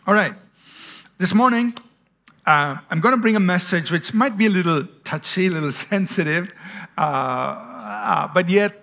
All right. This morning, I'm going to bring a message which might be a little touchy, a little sensitive, but yet,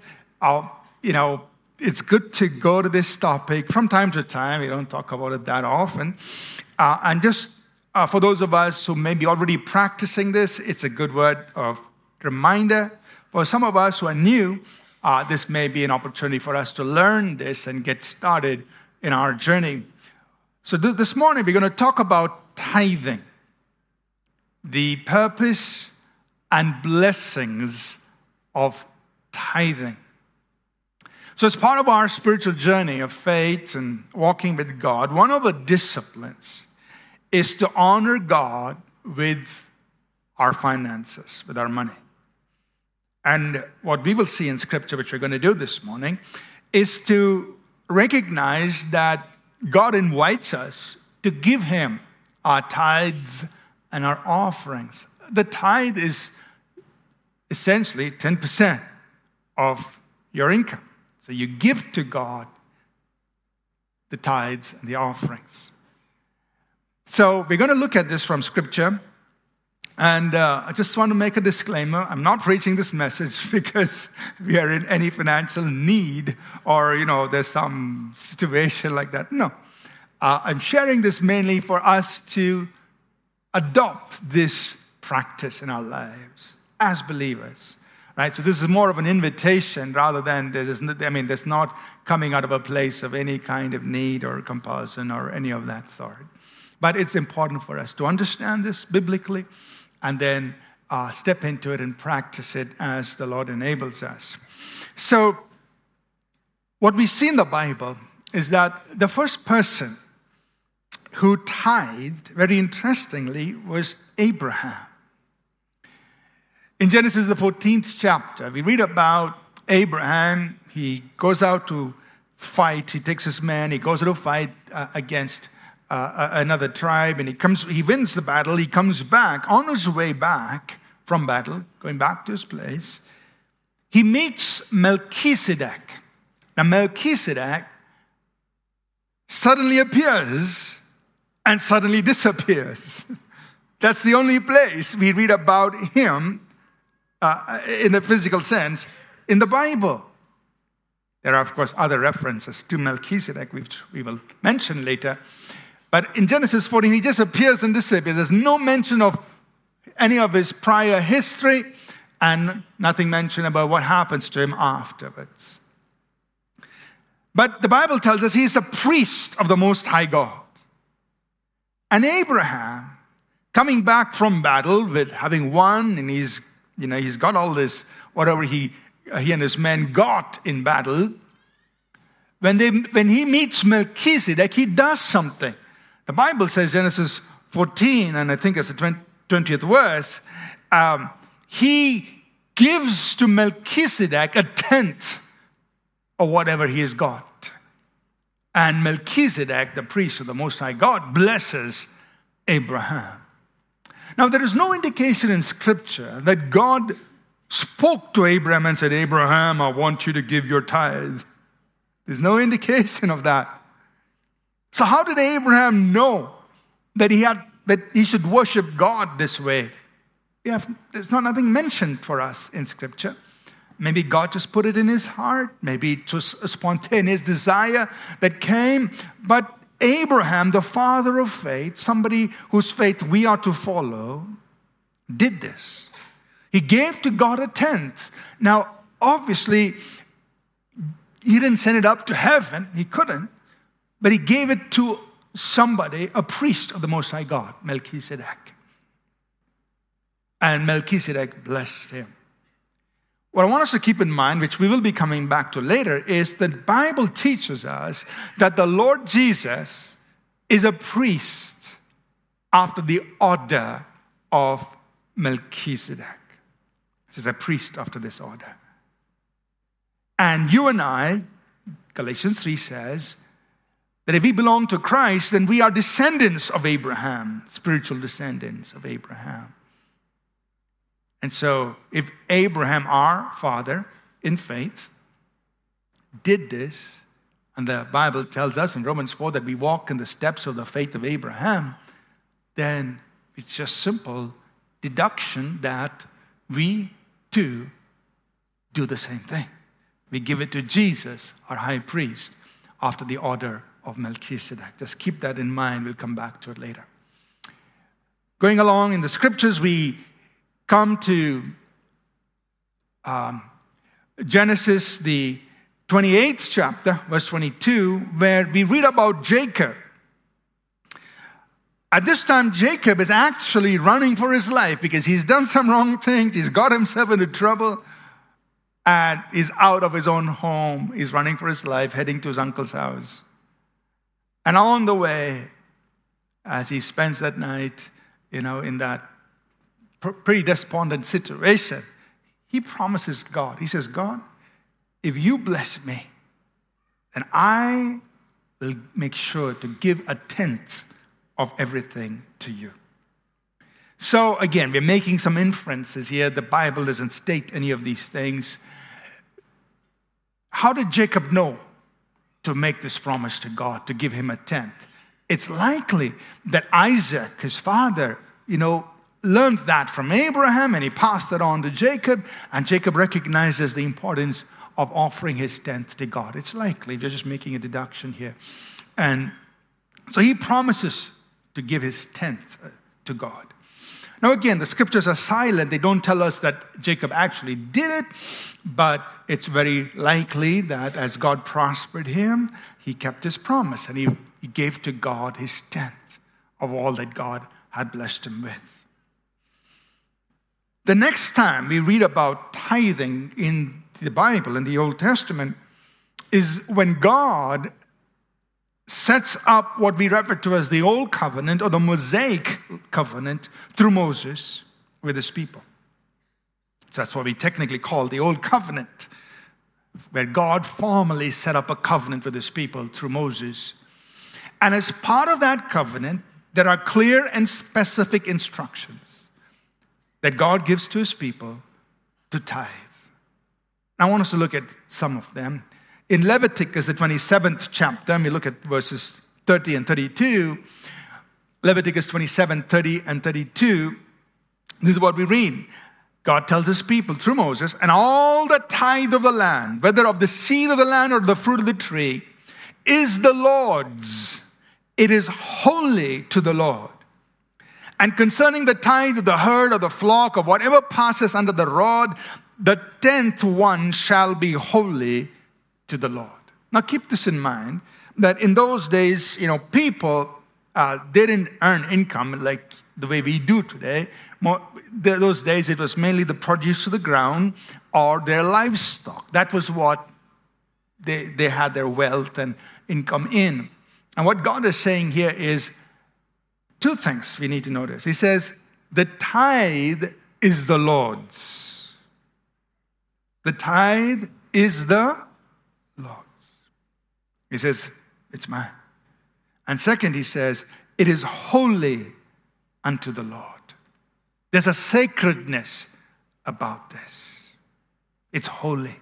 it's good to go to this topic from time to time. We don't talk about it that often. And just for those of us who may be already practicing this, it's a good word of reminder. For some of us who are new, this may be an opportunity for us to learn this and get started in our journey. So this morning, we're going to talk about tithing, the purpose and blessings of tithing. So as part of our spiritual journey of faith and walking with God, one of the disciplines is to honor God with our finances, with our money. And what we will see in Scripture, which we're going to do this morning, is to recognize that God invites us to give Him our tithes and our offerings. The tithe is essentially 10% of your income. So you give to God the tithes and the offerings. So we're going to look at this from Scripture. And I just want to make a disclaimer. I'm not preaching this message because we are in any financial need or, there's some situation like that. No. I'm sharing this mainly for us to adopt this practice in our lives as believers, right? So this is more of an invitation rather than, there's not coming out of a place of any kind of need or compulsion or any of that sort. But it's important for us to understand this biblically and then step into it and practice it as the Lord enables us. So what we see in the Bible is that the first person who tithed, very interestingly, was Abraham. In Genesis, the 14th chapter, we read about Abraham. He goes out to fight. He takes his men. He goes out to fight against another tribe, and he wins the battle. He comes back. On his way back from battle, going back to his place, he meets Melchizedek. Now, Melchizedek suddenly appears and suddenly disappears. That's the only place we read about him in the physical sense in the Bible. There are, of course, other references to Melchizedek, which we will mention later. But in Genesis 14, he just appears and disappears. There's no mention of any of his prior history and nothing mentioned about what happens to him afterwards. But the Bible tells us he's a priest of the Most High God. And Abraham, coming back from battle with having won, and he's got all this, whatever he and his men got in battle, when he meets Melchizedek, he does something. The Bible says, Genesis 14, and I think it's the 20th verse, he gives to Melchizedek a tenth of whatever he has got. And Melchizedek, the priest of the Most High God, blesses Abraham. Now, there is no indication in Scripture that God spoke to Abraham and said, Abraham, I want you to give your tithe. There's no indication of that. So how did Abraham know that he should worship God this way? There's nothing mentioned for us in Scripture. Maybe God just put it in his heart. Maybe it was a spontaneous desire that came. But Abraham, the father of faith, somebody whose faith we are to follow, did this. He gave to God a tenth. Now, obviously, he didn't send it up to heaven. He couldn't. But he gave it to somebody, a priest of the Most High God, Melchizedek. And Melchizedek blessed him. What I want us to keep in mind, which we will be coming back to later, is that the Bible teaches us that the Lord Jesus is a priest after the order of Melchizedek. He's a priest after this order. And you and I, Galatians 3 says, that if we belong to Christ, then we are descendants of Abraham, spiritual descendants of Abraham. And so if Abraham, our father in faith, did this, and the Bible tells us in Romans 4 that we walk in the steps of the faith of Abraham, then it's just simple deduction that we too do the same thing. We give it to Jesus, our high priest, after the order of Melchizedek. Just keep that in mind. We'll come back to it later. Going along in the scriptures, we come to Genesis, the 28th chapter, verse 22, where we read about Jacob. At this time, Jacob is actually running for his life because he's done some wrong things. He's got himself into trouble and is out of his own home. He's running for his life, heading to his uncle's house. And on the way, as he spends that night, in that pretty despondent situation, he promises God. He says, God, if you bless me, then I will make sure to give 1/10 of everything to you. So again, we're making some inferences here. The Bible doesn't state any of these things. How did Jacob know to make this promise to God, to give him 1/10? It's likely that Isaac, his father, learned that from Abraham, and he passed it on to Jacob, and Jacob recognizes the importance of offering his 1/10 to God. It's likely, we're just making a deduction here. And so he promises to give his 1/10 to God. Now again, the scriptures are silent. They don't tell us that Jacob actually did it, but it's very likely that as God prospered him, he kept his promise, and he gave to God his 1/10 of all that God had blessed him with. The next time we read about tithing in the Bible, in the Old Testament, is when God sets up what we refer to as the Old Covenant or the Mosaic Covenant through Moses with his people. So that's what we technically call the Old Covenant, where God formally set up a covenant with his people through Moses. And as part of that covenant, there are clear and specific instructions that God gives to his people to tithe. I want us to look at some of them. In Leviticus, the 27th chapter, we look at verses 30 and 32. Leviticus 27, 30 and 32. This is what we read. God tells his people through Moses, and all the tithe of the land, whether of the seed of the land or the fruit of the tree, is the Lord's. It is holy to the Lord. And concerning the tithe of the herd or the flock or whatever passes under the rod, the 10th one shall be holy to the Lord. Now keep this in mind, that in those days, people, they didn't earn income like the way we do today. Those days, it was mainly the produce of the ground or their livestock. That was what they had their wealth and income in. And what God is saying here is two things we need to notice. He says, the tithe is the Lord's. The tithe is the Lord's. He says, it's mine. And second, he says, it is holy unto the Lord. There's a sacredness about this. It's holy.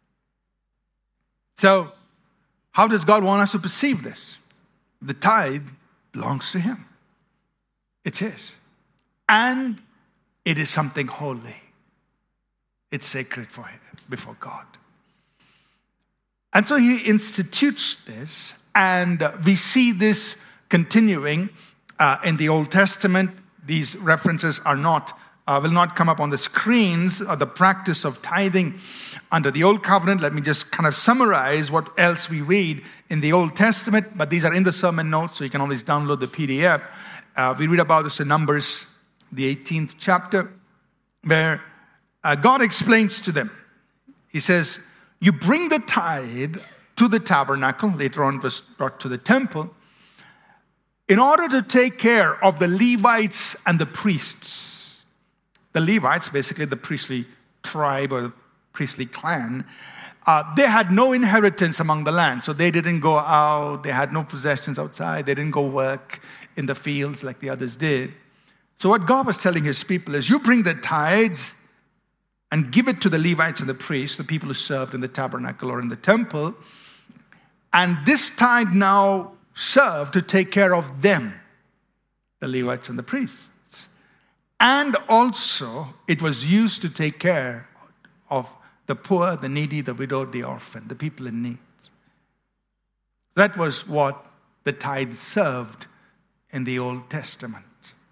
So, how does God want us to perceive this? The tithe belongs to him. It's his. And it is something holy. It's sacred for him, before God. And so he institutes this, and we see this continuing in the Old Testament. These references are will not come up on the screens. The practice of tithing under the Old Covenant. Let me just kind of summarize what else we read in the Old Testament, but these are in the sermon notes, so you can always download the PDF. We read about this in Numbers, the 18th chapter, where God explains to them. He says, you bring the tithe to the tabernacle, later on it was brought to the temple, in order to take care of the Levites and the priests. The Levites, basically the priestly tribe or the priestly clan, they had no inheritance among the land. So they didn't go out. They had no possessions outside. They didn't go work in the fields like the others did. So what God was telling his people is, you bring the tithes and give it to the Levites and the priests, the people who served in the tabernacle or in the temple. And this tithe now served to take care of them, the Levites and the priests. And also, it was used to take care of the poor, the needy, the widowed, the orphan, the people in need. That was what the tithe served in the Old Testament.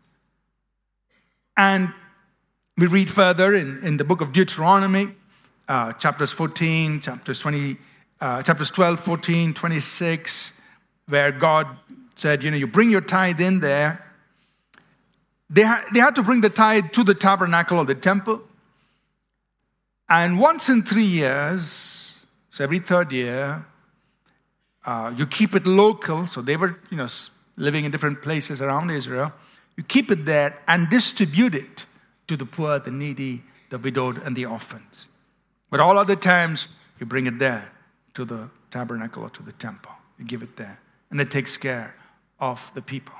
And we read further in the book of Deuteronomy, chapters 14, chapters 12, 14, 26, where God said, you bring your tithe in there. They had to bring the tithe to the tabernacle or the temple. And once in 3 years, so every third year, you keep it local. So they were, living in different places around Israel. You keep it there and distribute it to the poor, the needy, the widowed, and the orphans. But all other times, you bring it there to the tabernacle or to the temple. You give it there. And it takes care of the people.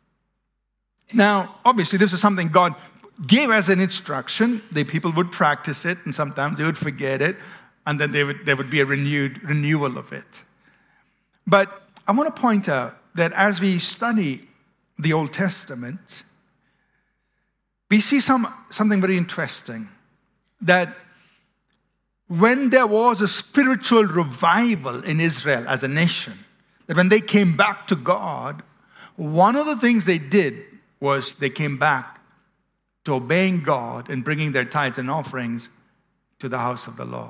Now, obviously, this is something God gave as an instruction. The people would practice it, and sometimes they would forget it, and then there would be a renewal of it. But I want to point out that as we study the Old Testament, we see something very interesting, that when there was a spiritual revival in Israel as a nation, that when they came back to God, one of the things they did was they came back to obeying God and bringing their tithes and offerings to the house of the Lord.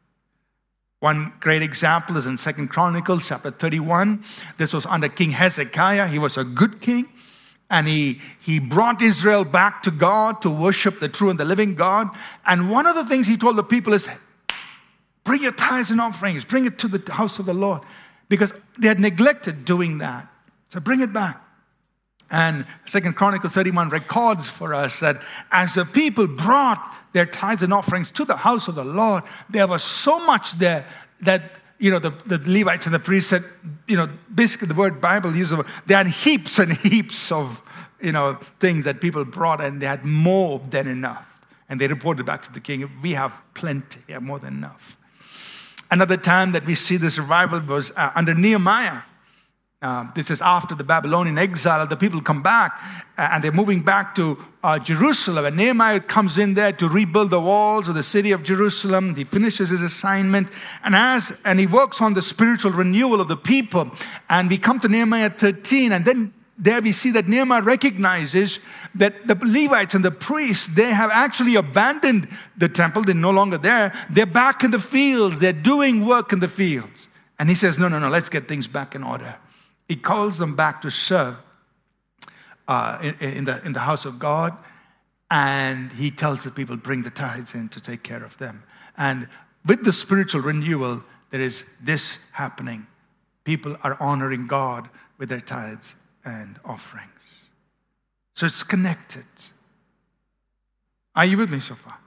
One great example is in 2 Chronicles chapter 31. This was under King Hezekiah. He was a good king. And he brought Israel back to God to worship the true and the living God. And one of the things he told the people is, bring your tithes and offerings. Bring it to the house of the Lord. Because they had neglected doing that. So bring it back. And 2 Chronicles 31 records for us that as the people brought their tithes and offerings to the house of the Lord, there was so much there that, the Levites and the priests said, basically the word Bible uses, they had heaps and heaps of, things that people brought, and they had more than enough. And they reported back to the king, we have plenty, we have more than enough. Another time that we see this revival was under Nehemiah. This is after the Babylonian exile. The people come back and they're moving back to Jerusalem. And Nehemiah comes in there to rebuild the walls of the city of Jerusalem. He finishes his assignment. And he works on the spiritual renewal of the people. And we come to Nehemiah 13. And then there we see that Nehemiah recognizes that the Levites and the priests, they have actually abandoned the temple. They're no longer there. They're back in the fields. They're doing work in the fields. And he says, no, let's get things back in order. He calls them back to serve in the house of God, and he tells the people, bring the tithes in to take care of them. And with the spiritual renewal, there is this happening. People are honoring God with their tithes and offerings. So it's connected. Are you with me so far?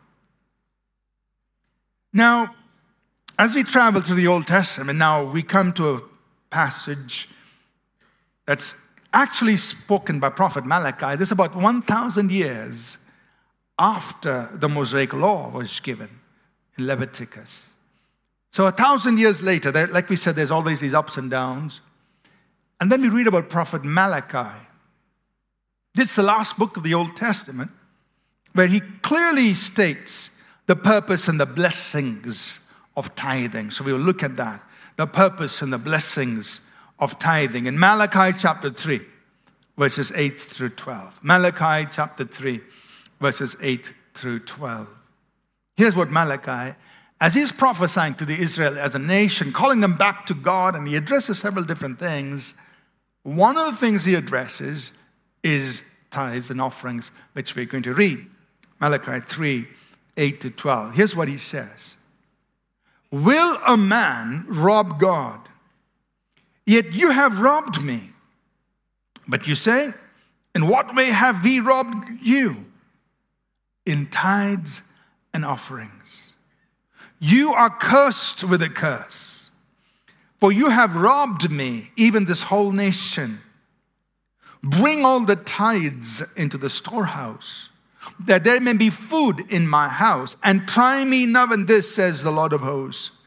Now, as we travel through the Old Testament, now we come to a passage that's actually spoken by Prophet Malachi. This is about 1,000 years after the Mosaic Law was given in Leviticus. So 1,000 years later, like we said, there's always these ups and downs. And then we read about Prophet Malachi. This is the last book of the Old Testament, where he clearly states the purpose and the blessings of tithing. So we will look at that, the purpose and the blessings of tithing in Malachi chapter 3, verses 8 through 12. Malachi chapter 3, verses 8 through 12. Here's what Malachi, as he's prophesying to the Israel as a nation, calling them back to God, and he addresses several different things. One of the things he addresses is tithes and offerings, which we're going to read. Malachi 3, 8 to 12. Here's what he says. Will a man rob God? Yet you have robbed me. But you say, in what way have we robbed you? In tithes and offerings. You are cursed with a curse, for you have robbed me, even this whole nation. Bring all the tithes into the storehouse, that there may be food in my house, and try me now in this, says the Lord of hosts,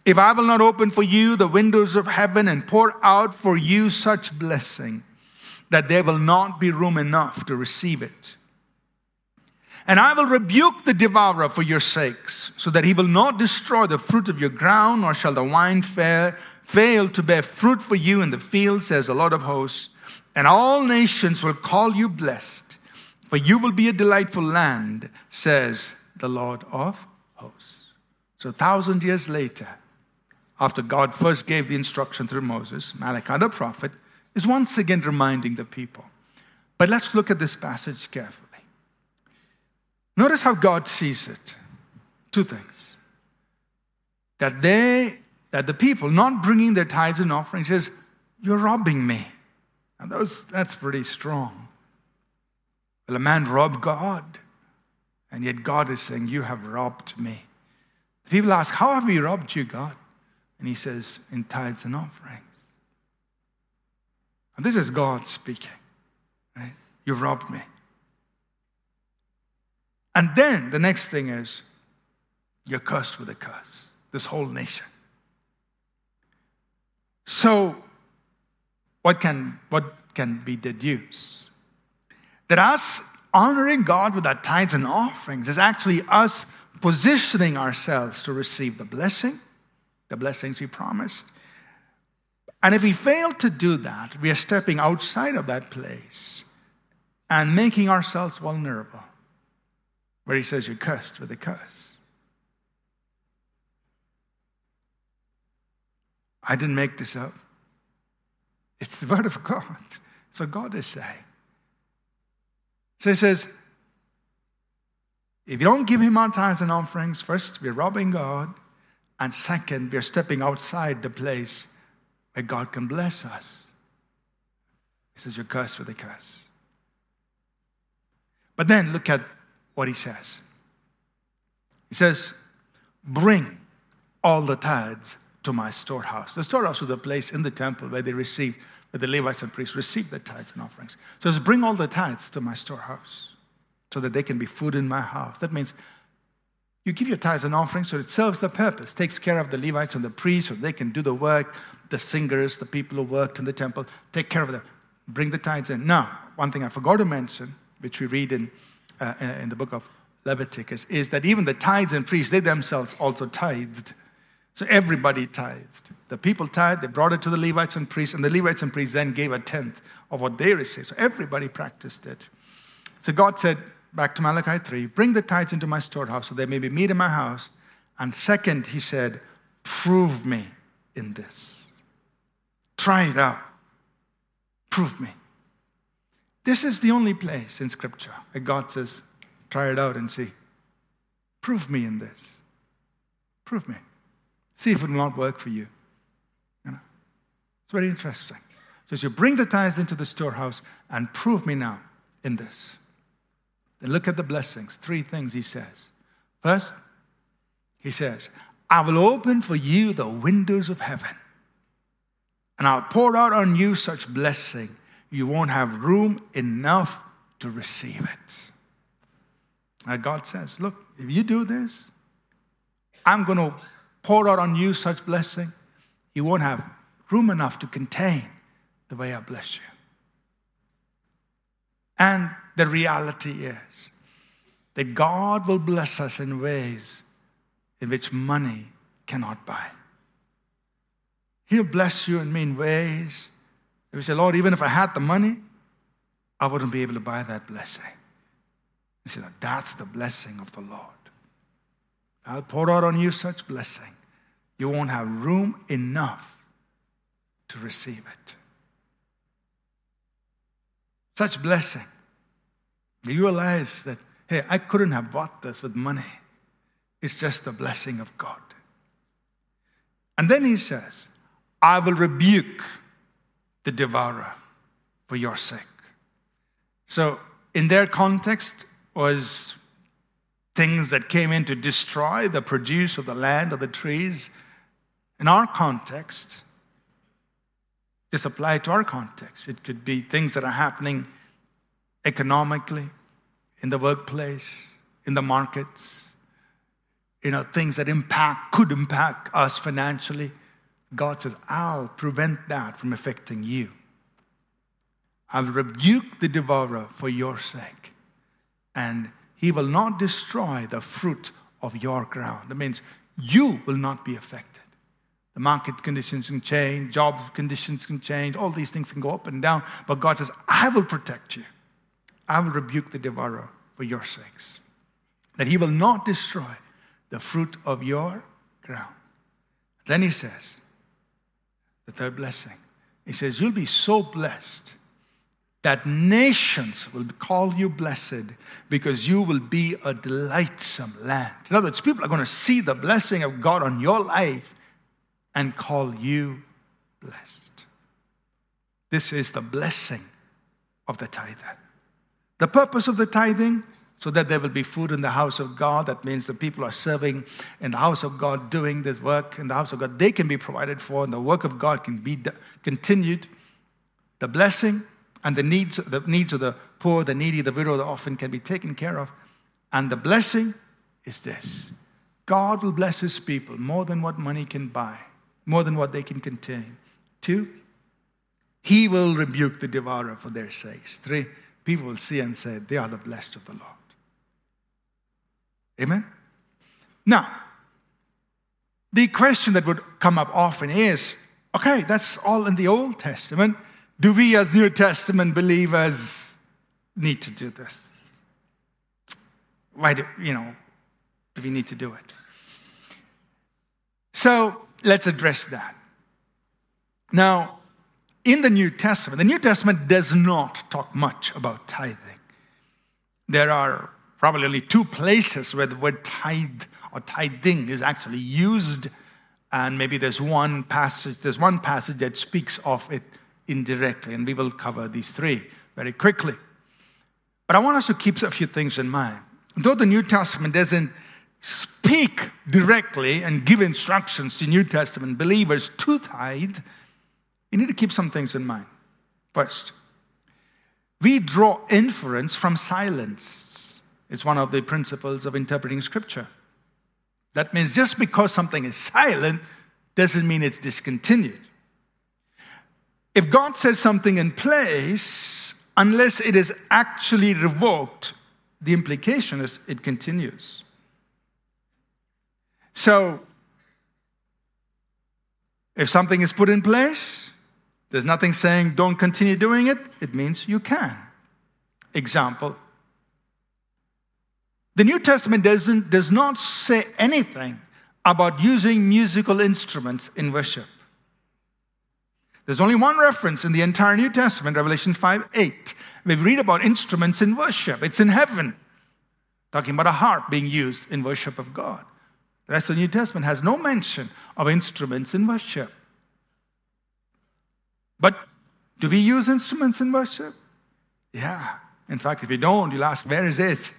If I will not open for you the windows of heaven and pour out for you such blessing that there will not be room enough to receive it. And I will rebuke the devourer for your sakes, so that he will not destroy the fruit of your ground, nor shall the vine fail to bear fruit for you in the field, says the Lord of hosts. And all nations will call you blessed, for you will be a delightful land, says the Lord of hosts. So 1,000 years later, after God first gave the instruction through Moses, Malachi the prophet is once again reminding the people. But let's look at this passage carefully. Notice how God sees it. Two things. That the people not bringing their tithes and offerings says, you're robbing me. And that's pretty strong. Well, a man robbed God, and yet God is saying, you have robbed me. The people ask, how have we robbed you, God? And he says, in tithes and offerings. And this is God speaking. Right? You've robbed me. And then the next thing is, you're cursed with a curse. This whole nation. So, what can be deduced? That us honoring God with our tithes and offerings is actually us positioning ourselves to receive the blessings He promised. And if we fail to do that, we are stepping outside of that place and making ourselves vulnerable. Where He says, you're cursed with a curse. I didn't make this up. It's the word of God. It's what God is saying. So He says, if you don't give Him our tithes and offerings, first, we're robbing God. And second, we're stepping outside the place where God can bless us. He says, you're cursed with a curse. But then look at what He says. He says, bring all the tithes to my storehouse. The storehouse was a place in the temple where the Levites and priests received the tithes and offerings. So it's bring all the tithes to my storehouse so that they can be food in my house. That means you give your tithes and offerings so it serves the purpose, takes care of the Levites and the priests so they can do the work, the singers, the people who worked in the temple, take care of them. Bring the tithes in. Now, one thing I forgot to mention, which we read in the book of Leviticus, is that even the tithes and priests, they themselves also tithed. So everybody tithed. The people tithed, they brought it to the Levites and priests, and the Levites and priests then gave a tenth of what they received. So everybody practiced it. So God said, back to Malachi 3, bring the tithes into my storehouse so there may be meat in my house. And second, He said, prove me in this. Try it out. Prove me. This is the only place in Scripture where God says, try it out and see. Prove me in this. Prove me. See if it will not work for you. It's very interesting. So you bring the tithes into the storehouse and prove me now in this. Then look at the blessings. 3 things He says. First, He says, I will open for you the windows of heaven, and I'll pour out on you such blessing you won't have room enough to receive it. And God says, look, if you do this, I'm going to pour out on you such blessing, you won't have room enough to contain the way I bless you. And the reality is that God will bless us in ways in which money cannot buy. He'll bless you and me in ways that we say, Lord, even if I had the money, I wouldn't be able to buy that blessing. You say, that's the blessing of the Lord. I'll pour out on you such blessing, you won't have room enough to receive it. Such blessing. You realize that, hey, I couldn't have bought this with money. It's just the blessing of God. And then He says, I will rebuke the devourer for your sake. So in their context was things that came in to destroy the produce of the land or the trees. In our context, just apply it to our context. It could be things that are happening economically, in the workplace, in the markets. things that could impact us financially. God says, I'll prevent that from affecting you. I'll rebuke the devourer for your sake. And he will not destroy the fruit of your ground. That means you will not be affected. The market conditions can change, job conditions can change, all these things can go up and down. But God says, I will protect you. I will rebuke the devourer for your sakes. That he will not destroy the fruit of your ground. Then he says, the third blessing, he says, you'll be so blessed that nations will call you blessed because you will be a delightsome land. In other words, people are going to see the blessing of God on your life and call you blessed. This is the blessing of the tither. The purpose of the tithing, so that there will be food in the house of God. That means the people are serving in the house of God, doing this work in the house of God. They can be provided for, and the work of God can be continued. The blessing and the needs of the poor, the needy, the widow, the orphan can be taken care of. And the blessing is this. God will bless his people more than what money can buy, more than what they can contain. 2, he will rebuke the devourer for their sakes. 3, people will see and say, they are the blessed of the Lord. Amen? Now, the question that would come up often is, okay, that's all in the Old Testament. Do we as New Testament believers need to do this? Why do we need to do it? So let's address that. Now, in the New Testament does not talk much about tithing. There are probably only 2 places where the word tithe or tithing is actually used, and maybe there's one passage that speaks of it indirectly, and we will cover these 3 very quickly. But I want us to keep a few things in mind. Though the New Testament doesn't speak directly and give instructions to New Testament believers to tithe, you need to keep some things in mind. First, we draw inference from silence. It's one of the principles of interpreting Scripture. That means just because something is silent doesn't mean it's discontinued. If God says something in place, unless it is actually revoked, the implication is it continues. So, if something is put in place, there's nothing saying don't continue doing it, it means you can. Example, the New Testament does not say anything about using musical instruments in worship. There's only one reference in the entire New Testament, Revelation 5:8. We read about instruments in worship. It's in heaven, talking about a harp being used in worship of God. The rest of the New Testament has no mention of instruments in worship. But do we use instruments in worship? Yeah. In fact, if you don't, you'll ask, where is it?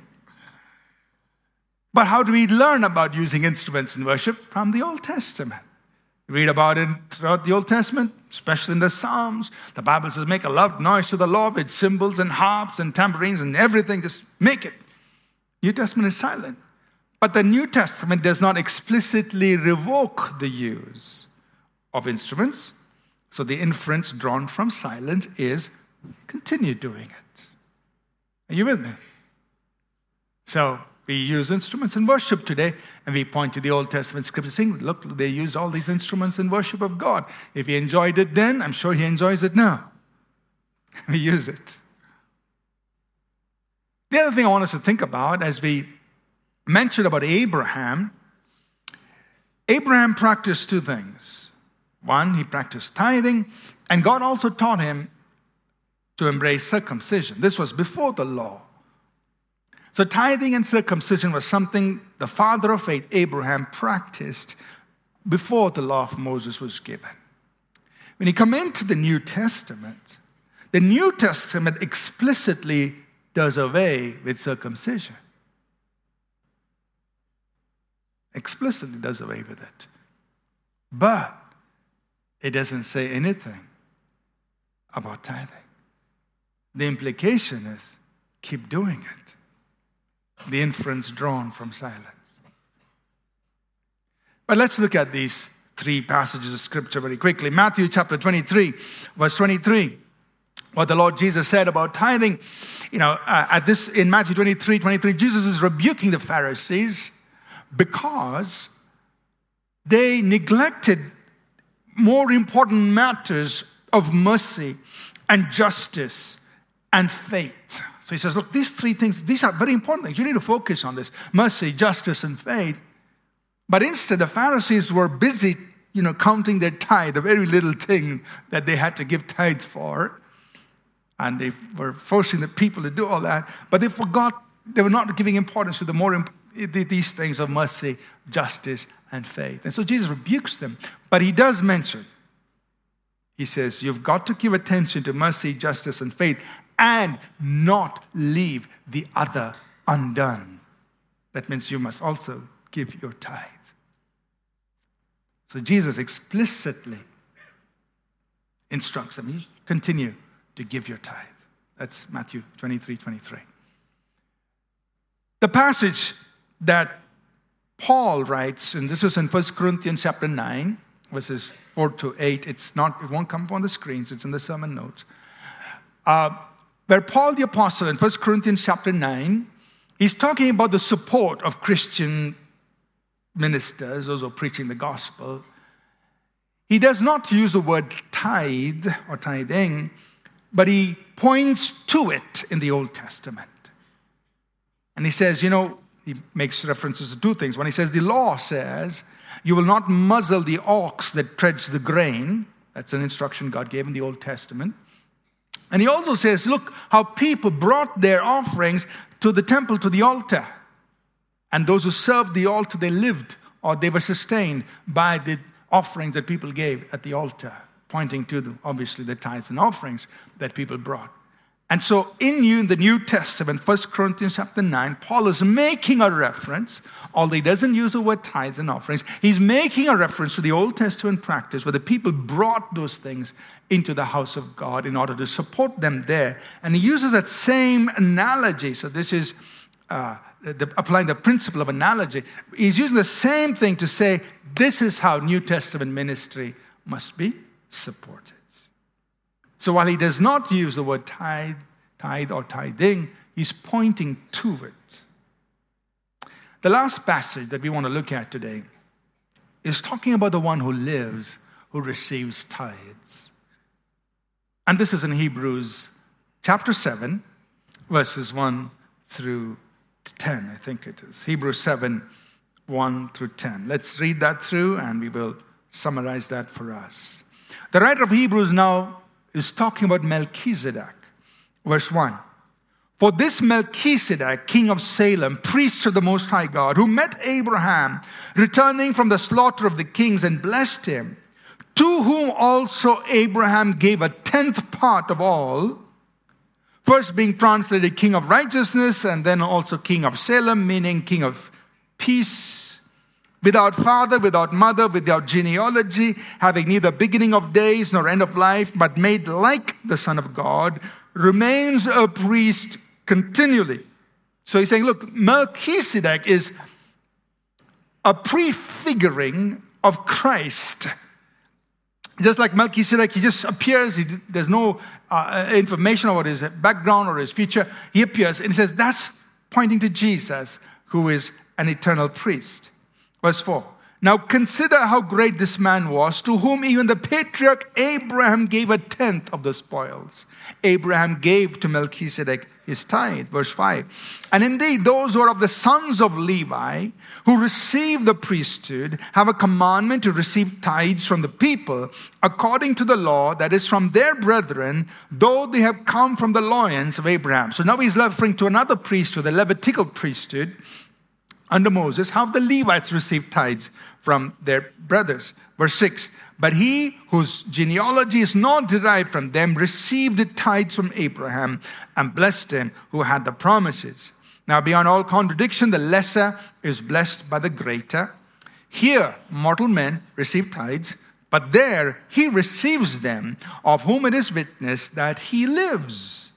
But how do we learn about using instruments in worship? From the Old Testament. Read about it throughout the Old Testament, especially in the Psalms. The Bible says, make a loud noise to the Lord with cymbals and harps and tambourines and everything. Just make it. New Testament is silent. But the New Testament does not explicitly revoke the use of instruments. So the inference drawn from silence is continue doing it. Are you with me? So we use instruments in worship today, and we point to the Old Testament scripture saying, look, they used all these instruments in worship of God. If he enjoyed it then, I'm sure he enjoys it now. We use it. The other thing I want us to think about, as we mentioned about Abraham practiced 2 things. One, he practiced tithing, and God also taught him to embrace circumcision. This was before the law. So tithing and circumcision was something the father of faith, Abraham, practiced before the law of Moses was given. When you come into the New Testament explicitly does away with circumcision. Explicitly does away with it. But it doesn't say anything about tithing. The implication is keep doing it. The inference drawn from silence. But let's look at these three passages of Scripture very quickly. Matthew chapter 23, verse 23. What the Lord Jesus said about tithing. In Matthew 23, Jesus is rebuking the Pharisees because they neglected more important matters of mercy and justice and faith. So he says, look, these three things, these are very important things. You need to focus on this: mercy, justice, and faith. But instead, the Pharisees were busy, counting their tithe, the very little thing that they had to give tithes for. And they were forcing the people to do all that. But they forgot, they were not giving importance to these things of mercy, justice, and faith. And so Jesus rebukes them. But he does mention, he says, you've got to give attention to mercy, justice, and faith, and not leave the other undone. That means you must also give your tithe. So Jesus explicitly instructs them, you continue to give your tithe. That's Matthew 23. The passage that Paul writes, and this is in 1 Corinthians chapter 9, verses 4 to 8. It won't come up on the screens, it's in the sermon notes. Where Paul the apostle in 1 Corinthians chapter 9, he's talking about the support of Christian ministers, those who are preaching the gospel. He does not use the word tithe or tithing, but he points to it in the Old Testament. And he says, he makes references to two things. When he says, the law says, you will not muzzle the ox that treads the grain. That's an instruction God gave in the Old Testament. And he also says, look how people brought their offerings to the temple, to the altar. And those who served the altar, they lived or they were sustained by the offerings that people gave at the altar, pointing to, obviously, the tithes and offerings that people brought. And so in the New Testament, 1 Corinthians chapter 9, Paul is making a reference, although he doesn't use the word tithes and offerings, he's making a reference to the Old Testament practice where the people brought those things into the house of God in order to support them there. And he uses that same analogy. So this is applying the principle of analogy. He's using the same thing to say, this is how New Testament ministry must be supported. So while he does not use the word tithe or tithing, he's pointing to it. The last passage that we want to look at today is talking about the one who lives, who receives tithes. And this is in Hebrews chapter 7, verses 1 through 10, I think it is. Hebrews 7, 1 through 10. Let's read that through and we will summarize that for us. The writer of Hebrews now is talking about Melchizedek. Verse 1. For this Melchizedek, king of Salem, priest of the Most High God, who met Abraham, returning from the slaughter of the kings and blessed him, to whom also Abraham gave a 10th part of all, first being translated king of righteousness, and then also king of Salem, meaning king of peace, without father, without mother, without genealogy, having neither beginning of days nor end of life, but made like the Son of God, remains a priest continually. So he's saying, look, Melchizedek is a prefiguring of Christ. Just like Melchizedek, he just appears. There's no information about his background or his future. He appears and he says, that's pointing to Jesus, who is an eternal priest. Verse 4. Now consider how great this man was, to whom even the patriarch Abraham gave a 10th of the spoils. Abraham gave to Melchizedek his tithe. Verse 5. And indeed, those who are of the sons of Levi, who receive the priesthood, have a commandment to receive tithes from the people, according to the law, that is from their brethren, though they have come from the loins of Abraham. So now he's referring to another priesthood, the Levitical priesthood, under Moses, how the Levites received tithes from their brothers. Verse 6, but he whose genealogy is not derived from them received the tithes from Abraham and blessed him who had the promises. Now beyond all contradiction, the lesser is blessed by the greater. Here, mortal men receive tithes, but there he receives them, of whom it is witnessed that he lives.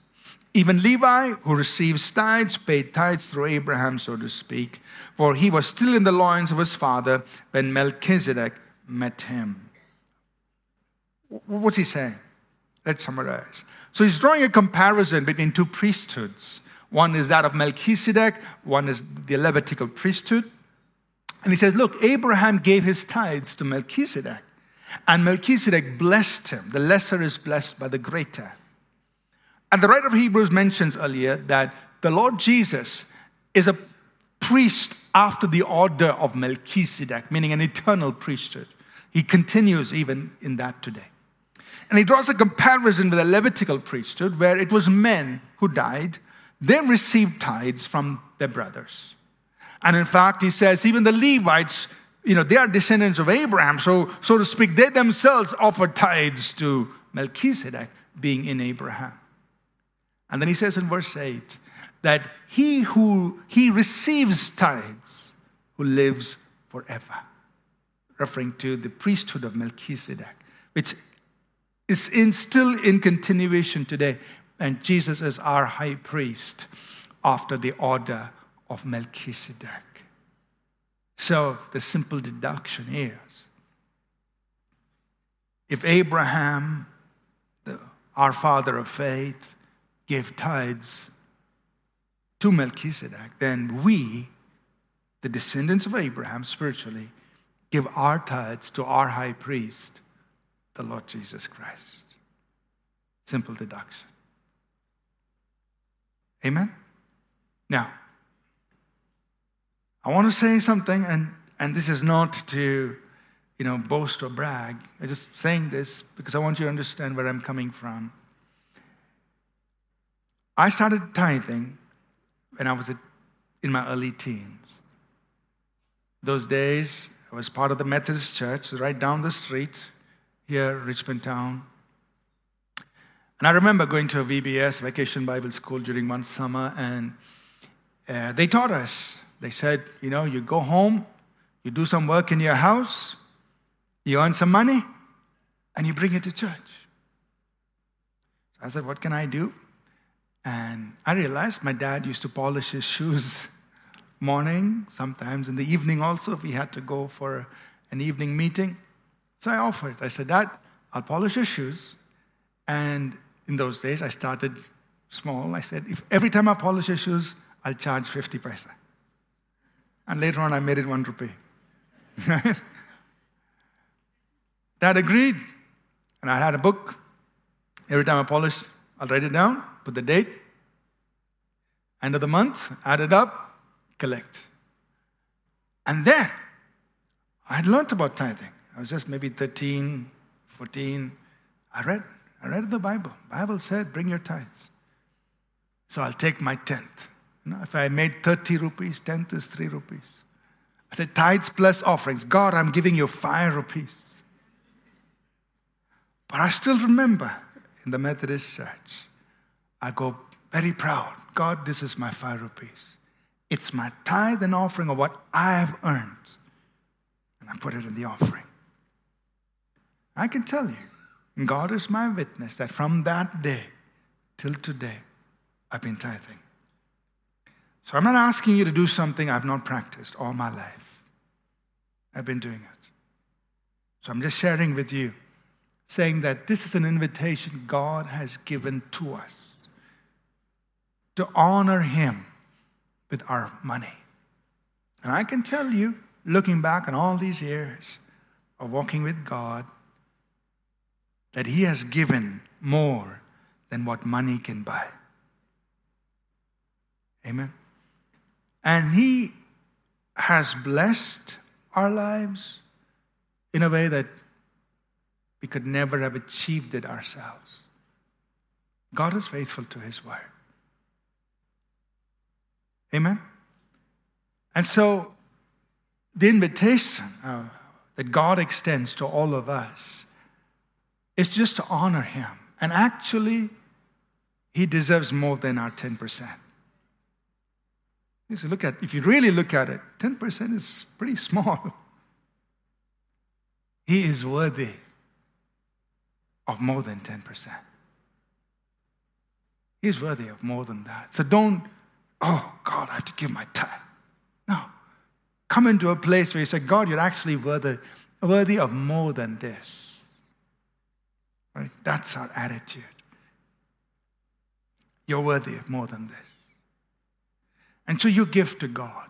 Even Levi, who receives tithes, paid tithes through Abraham, so to speak, for he was still in the loins of his father when Melchizedek met him. What's he saying? Let's summarize. So he's drawing a comparison between two priesthoods. One is that of Melchizedek, one is the Levitical priesthood. And he says, look, Abraham gave his tithes to Melchizedek, and Melchizedek blessed him. The lesser is blessed by the greater. And the writer of Hebrews mentions earlier that the Lord Jesus is a priest after the order of Melchizedek, meaning an eternal priesthood. He continues even in that today. And he draws a comparison with the Levitical priesthood, where it was men who died. They received tithes from their brothers. And in fact, he says, even the Levites, they are descendants of Abraham. So to speak, they themselves offered tithes to Melchizedek, being in Abraham. And then he says in verse 8 that he receives tithes who lives forever, referring to the priesthood of Melchizedek, which is still in continuation today. And Jesus is our high priest after the order of Melchizedek. So the simple deduction is, if Abraham, our father of faith, gave tithes to Melchizedek, then we, the descendants of Abraham spiritually, give our tithes to our high priest, the Lord Jesus Christ. Simple deduction. Amen? Now, I want to say something, and this is not to, boast or brag. I'm just saying this because I want you to understand where I'm coming from. I started tithing when I was in my early teens. Those days, I was part of the Methodist Church right down the street here, Richmond Town. And I remember going to a VBS, Vacation Bible School, during one summer, and they taught us. They said, you go home, you do some work in your house, you earn some money, and you bring it to church. So I said, what can I do? And I realized my dad used to polish his shoes morning, sometimes in the evening also, if he had to go for an evening meeting. So I offered. I said, Dad, I'll polish your shoes. And in those days, I started small. I said, if every time I polish your shoes, I'll charge 50 paisa. And later on, I made it 1 rupee. Dad agreed. And I had a book. Every time I polish, I'll write it down, put the date. End of the month, add it up, collect. And then, I had learned about tithing. I was just maybe 13, 14. I read the Bible. The Bible said, bring your tithes. So I'll take my tenth. If I made 30 rupees, tenth is 3 rupees. I said, tithes plus offerings. God, I'm giving you 5 rupees. But I still remember in the Methodist Church, I go very proud. God, this is my 5 rupees. It's my tithe and offering of what I have earned. And I put it in the offering. I can tell you, and God is my witness, that from that day till today, I've been tithing. So I'm not asking you to do something I've not practiced all my life. I've been doing it. So I'm just sharing with you, saying that this is an invitation God has given to us to honor Him with our money. And I can tell you, looking back on all these years of walking with God, that He has given more than what money can buy. Amen. And He has blessed our lives in a way that we could never have achieved it ourselves. God is faithful to His word. Amen? And so, the invitation that God extends to all of us is just to honor Him. And actually, He deserves more than our 10%. If you really look at it, 10% is pretty small. He is worthy of more than 10%. He's worthy of more than that. So don't, oh, God, I have to give my tithe. No. Come into a place where you say, God, you're actually worthy of more than this. Right? That's our attitude. You're worthy of more than this. And so you give to God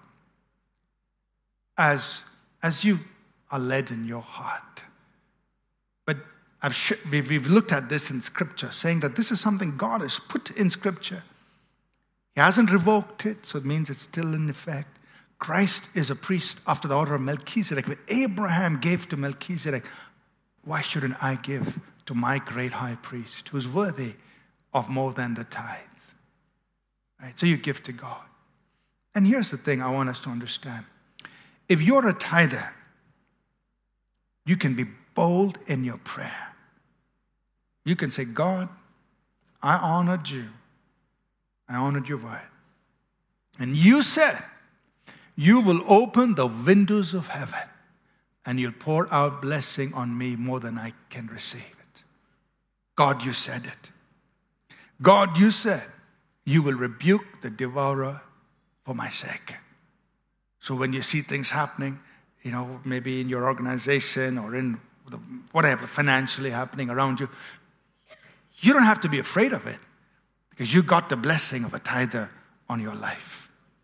as you are led in your heart. But we've looked at this in Scripture, saying that this is something God has put in Scripture. He hasn't revoked it, so it means it's still in effect. Christ is a priest after the order of Melchizedek. When Abraham gave to Melchizedek, why shouldn't I give to my great high priest who is worthy of more than the tithe? Right? So you give to God. And here's the thing I want us to understand. If you're a tither, you can be bold in your prayer. You can say, God, I honored you. I honored your word. And you said, you will open the windows of heaven and you'll pour out blessing on me more than I can receive it. God, you said it. God, you said, you will rebuke the devourer for my sake. So when you see things happening, maybe in your organization or in whatever financially happening around you, you don't have to be afraid of it because you got the blessing of a tither on your life.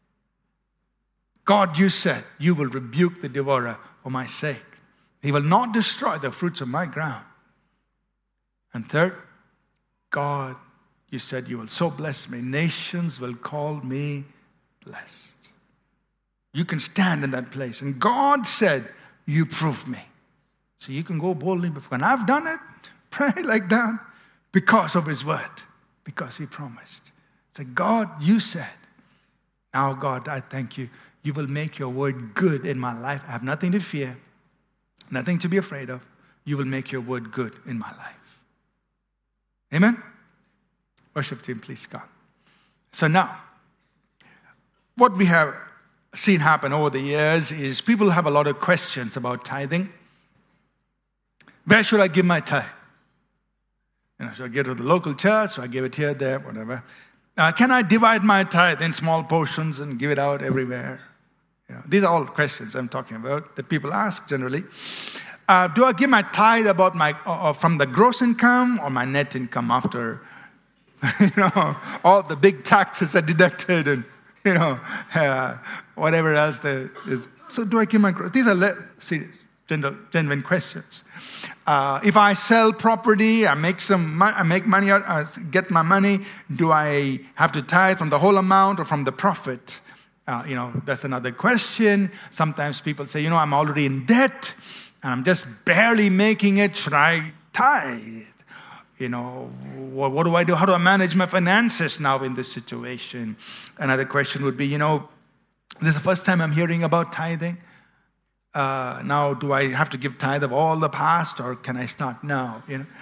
God, you said, you will rebuke the devourer for my sake. He will not destroy the fruits of my ground. And third, God, you said you will so bless me. Nations will call me blessed. You can stand in that place. And God said, you prove me. So you can go boldly before. And I've done it, pray like that, because of his word, because he promised. Say, God, you said. Now, God, I thank you. You will make your word good in my life. I have nothing to fear, nothing to be afraid of. You will make your word good in my life. Amen? Worship team, please come. So now, what we have seen happen over the years is people have a lot of questions about tithing. Where should I give my tithe? Should I give it to the local church? Should I give it here, there, whatever? Can I divide my tithe in small portions and give it out everywhere? These are all questions I'm talking about that people ask generally. Do I give my tithe from the gross income or my net income after, all the big taxes are deducted and, whatever else there is. So do I give my gross? These are genuine questions. If I sell property, I make money, get my money, do I have to tithe from the whole amount or from the profit? That's another question. Sometimes people say, I'm already in debt and I'm just barely making it. Should I tithe? What do I do? How do I manage my finances now in this situation? Another question would be, this is the first time I'm hearing about tithing. Now, do I have to give tithe of all the past or can I start now?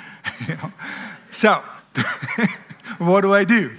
So, what do I do?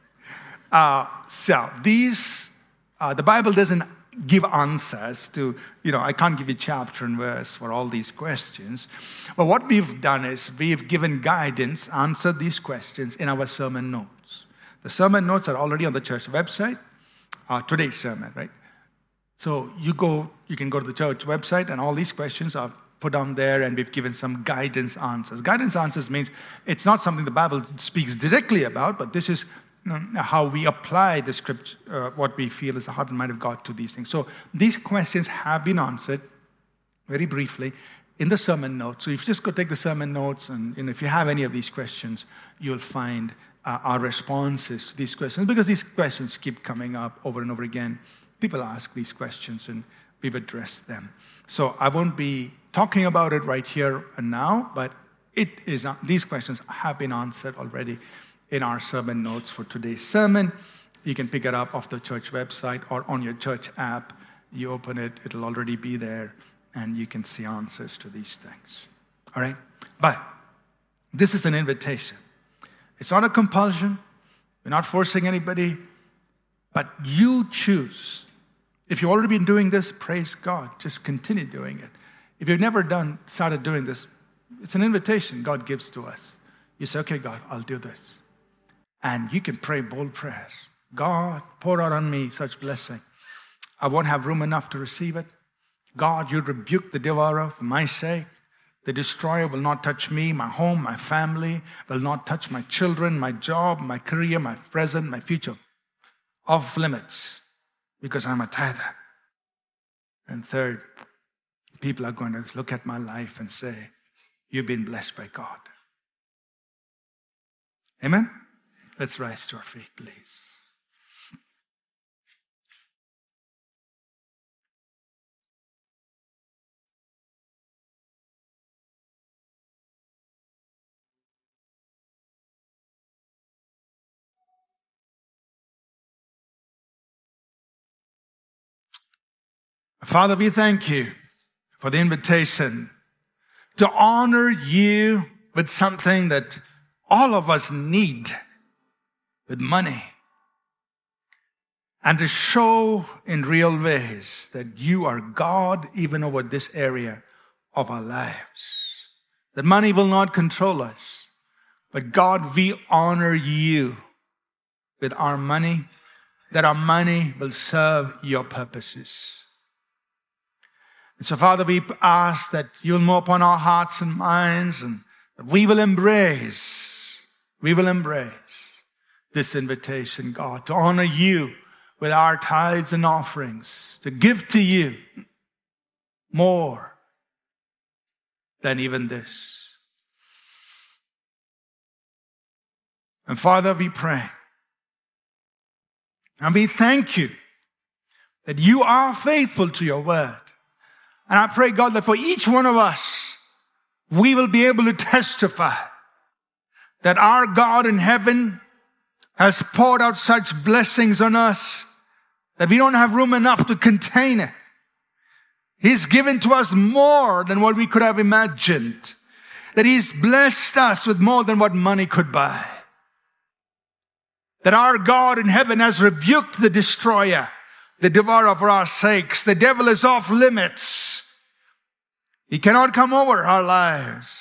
The Bible doesn't give answers to, I can't give you chapter and verse for all these questions. But what we've done is we've given guidance, answered these questions in our sermon notes. The sermon notes are already on the church website, today's sermon, right? So you can go to the church website and all these questions are put on there and we've given some guidance answers. Guidance answers means it's not something the Bible speaks directly about, but this is how we apply the script, what we feel is the heart and mind of God to these things. So these questions have been answered very briefly in the sermon notes. So if you just go take the sermon notes and if you have any of these questions, you'll find our responses to these questions because these questions keep coming up over and over again. People ask these questions and we've addressed them. So I won't be talking about it right here and now, but these questions have been answered already in our sermon notes for today's sermon. You can pick it up off the church website or on your church app. You open it, it'll already be there, and you can see answers to these things. All right? But this is an invitation. It's not a compulsion. We're not forcing anybody, but you choose. If you've already been doing this, praise God. Just continue doing it. If you've never started doing this, it's an invitation God gives to us. You say, okay, God, I'll do this. And you can pray bold prayers. God, pour out on me such blessing. I won't have room enough to receive it. God, you rebuke the devourer for my sake. The destroyer will not touch me, my home, my family, will not touch my children, my job, my career, my present, my future. Off limits, because I'm a tither. And third, people are going to look at my life and say, you've been blessed by God. Amen? Let's rise to our feet, please. Father, we thank you for the invitation to honor you with something that all of us need, with money, and to show in real ways that you are God even over this area of our lives. That money will not control us, but God, we honor you with our money, that our money will serve your purposes. And so, Father, we ask that you'll move upon our hearts and minds, and that we will embrace this invitation, God, to honor you with our tithes and offerings, to give to you more than even this. And Father, we pray, and we thank you that you are faithful to your word. And I pray, God, that for each one of us, we will be able to testify that our God in heaven has poured out such blessings on us that we don't have room enough to contain it. He's given to us more than what we could have imagined. That He's blessed us with more than what money could buy. That our God in heaven has rebuked the destroyer, the devourer for our sakes. The devil is off limits. He cannot come over our lives,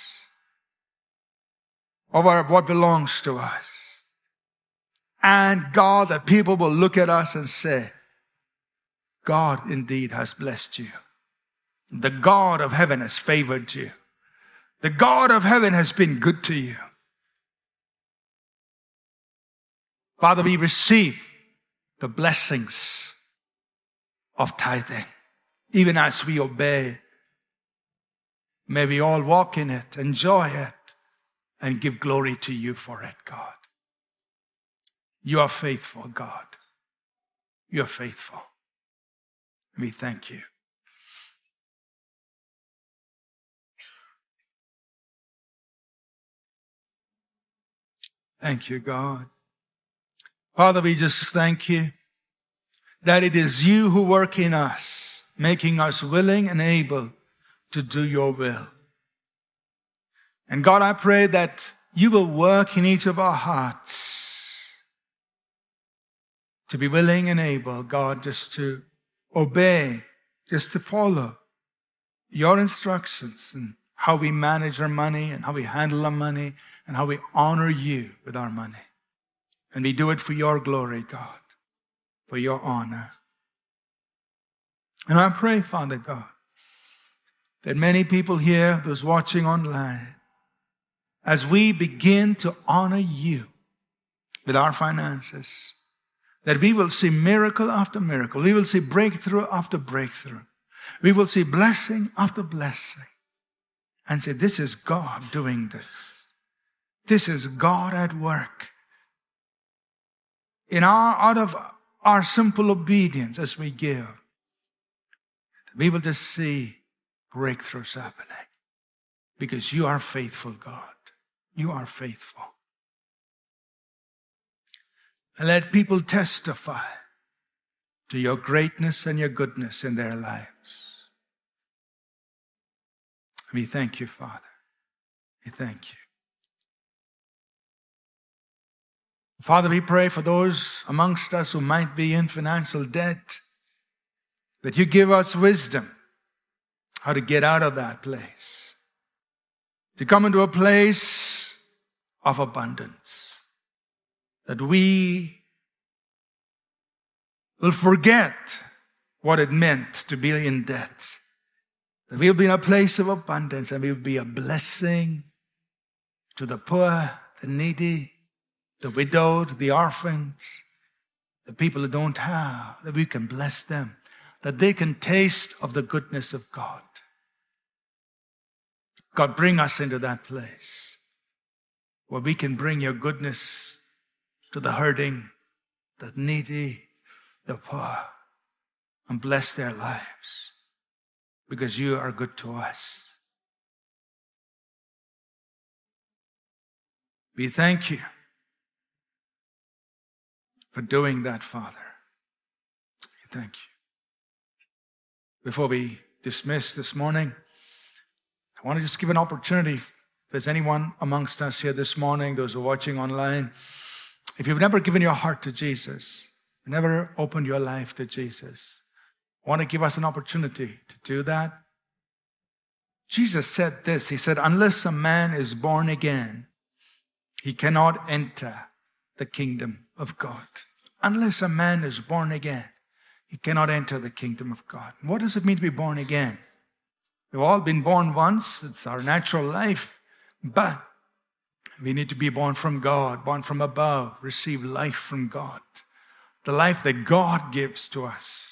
over what belongs to us. And God, that people will look at us and say, God indeed has blessed you. The God of heaven has favored you. The God of heaven has been good to you. Father, we receive the blessings of tithing, even as we obey. May we all walk in it, enjoy it, and give glory to you for it, God. You are faithful, God. You are faithful. We thank you. Thank you, God. Father, we just thank you that it is you who work in us, making us willing and able to do your will. And God, I pray that you will work in each of our hearts to be willing and able, God, just to obey, just to follow your instructions and how we manage our money and how we handle our money and how we honor you with our money. And we do it for your glory, God, for your honor. And I pray, Father God, that many people here, those watching online, as we begin to honor you with our finances, that we will see miracle after miracle. We will see breakthrough after breakthrough. We will see blessing after blessing. And say, this is God doing this. This is God at work. Out of our simple obedience as we give, we will just see breakthroughs happening. Because you are faithful, God. You are faithful. And let people testify to your greatness and your goodness in their lives. We thank you, Father. We thank you. Father, we pray for those amongst us who might be in financial debt, that you give us wisdom how to get out of that place, to come into a place of abundance. that we will forget what it meant to be in debt. That we'll be in a place of abundance and we'll be a blessing to the poor, the needy, the widowed, the orphans, the people who don't have, that we can bless them, that they can taste of the goodness of God. God, bring us into that place where we can bring your goodness to the hurting, the needy, the poor, and bless their lives because you are good to us. We thank you for doing that, Father. Thank you. Before we dismiss this morning, I want to just give an opportunity. If there's anyone amongst us here this morning, those who are watching online, if you've never given your heart to Jesus, never opened your life to Jesus, I want to give us an opportunity to do that. Jesus said this. He said, unless a man is born again, he cannot enter the kingdom of God. Unless a man is born again, he cannot enter the kingdom of God. What does it mean to be born again? We've all been born once. It's our natural life. But we need to be born from God, born from above, receive life from God. The life that God gives to us.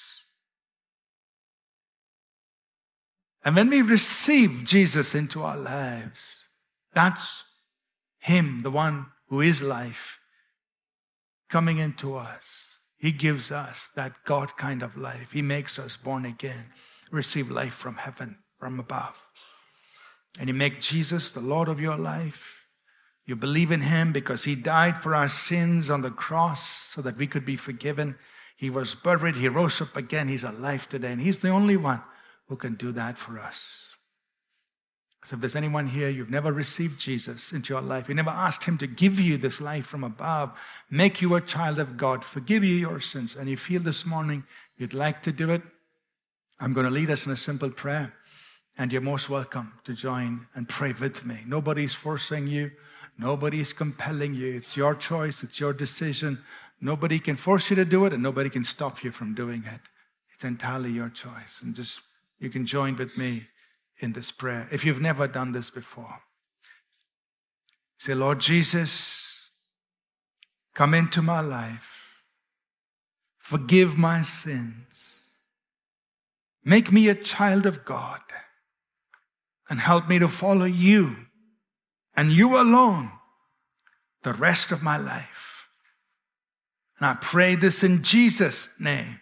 And when we receive Jesus into our lives, that's him, the one who is life, coming into us. He gives us that God kind of life. He makes us born again, receive life from heaven, from above. And you make Jesus the Lord of your life. You believe in him because he died for our sins on the cross so that we could be forgiven. He was buried. He rose up again. He's alive today. And he's the only one who can do that for us. So if there's anyone here, you've never received Jesus into your life, you never asked him to give you this life from above, make you a child of God, forgive you your sins, and you feel this morning you'd like to do it, I'm going to lead us in a simple prayer, and you're most welcome to join and pray with me. Nobody's forcing you. Nobody's compelling you. It's your choice. It's your decision. Nobody can force you to do it, and nobody can stop you from doing it. It's entirely your choice. And just you can join with me in this prayer. If you've never done this before, say, Lord Jesus, come into my life. Forgive my sins. Make me a child of God and help me to follow you and you alone the rest of my life. And I pray this in Jesus' name.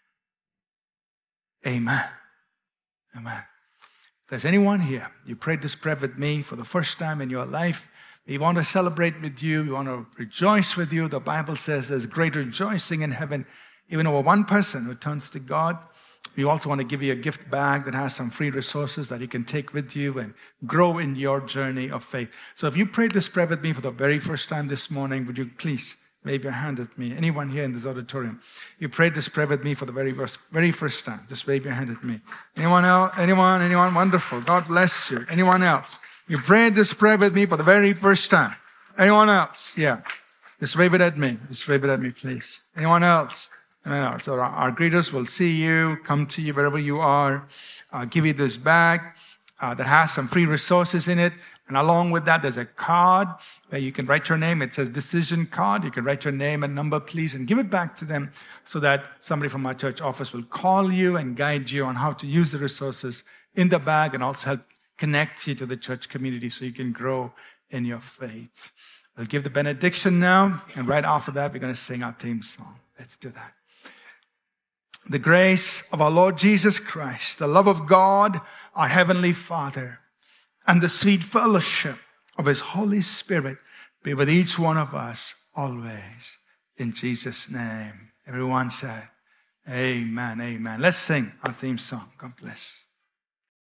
Amen. Amen. If there's anyone here, you prayed this prayer with me for the first time in your life, we want to celebrate with you, we want to rejoice with you. The Bible says there's great rejoicing in heaven, even over one person who turns to God. We also want to give you a gift bag that has some free resources that you can take with you and grow in your journey of faith. So if you prayed this prayer with me for the very first time this morning, would you please wave your hand at me? Anyone here in this auditorium, you prayed this prayer with me for the very first time. Just wave your hand at me. Anyone else? Anyone? Wonderful. God bless you. Anyone else? You prayed this prayer with me for the very first time. Anyone else? Yeah. Just wave it at me. Just wave it at me, please. Anyone else? No. So our greeters will see you, come to you wherever you are, give you this bag that has some free resources in it. And along with that, there's a card where you can write your name. It says decision card. You can write your name and number, please, and give it back to them so that somebody from our church office will call you and guide you on how to use the resources in the bag and also help connect you to the church community so you can grow in your faith. I'll give the benediction now, and right after that, we're going to sing our theme song. Let's do that. The grace of our Lord Jesus Christ, the love of God, our Heavenly Father, and the sweet fellowship of His Holy Spirit be with each one of us always. In Jesus' name. Everyone said, amen, amen. Let's sing our theme song. God bless.